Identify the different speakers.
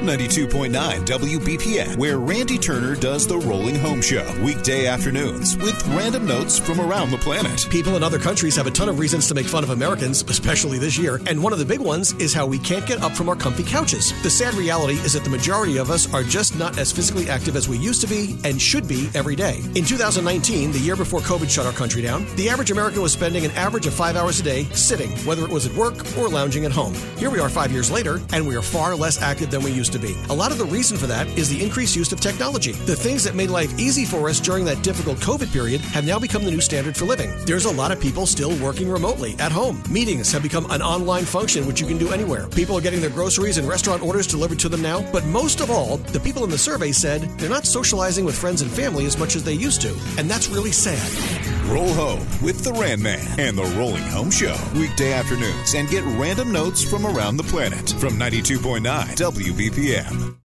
Speaker 1: 92.9 WBPM, where Randy Turner does the Rolling Home Show. Weekday afternoons with random notes from around the planet.
Speaker 2: People in other countries have a ton of reasons to make fun of Americans, especially this year. And one of the big ones is how we can't get up from our comfy couches. The sad reality is that the majority of us are just not as physically active as we used to be and should be every day. In 2019, the year before COVID shut our country down, the average American was spending an average of 5 hours a day sitting, whether it was at work or lounging at home. Here we are 5 years later, and we are far less active than we used to be. A lot of the reason for that is the increased use of technology. The things that made life easy for us during that difficult COVID period have now become the new standard for living. There's a lot of people still working remotely at home. Meetings have become an online function which you can do anywhere. People are getting their groceries and restaurant orders delivered to them now. But most of all, the people in the survey said they're not socializing with friends and family as much as they used to. And that's really sad.
Speaker 1: Roll home with the Rand Man and the Rolling Home Show. Weekday afternoons, and get random notes from around the planet from 92.9 WBPM.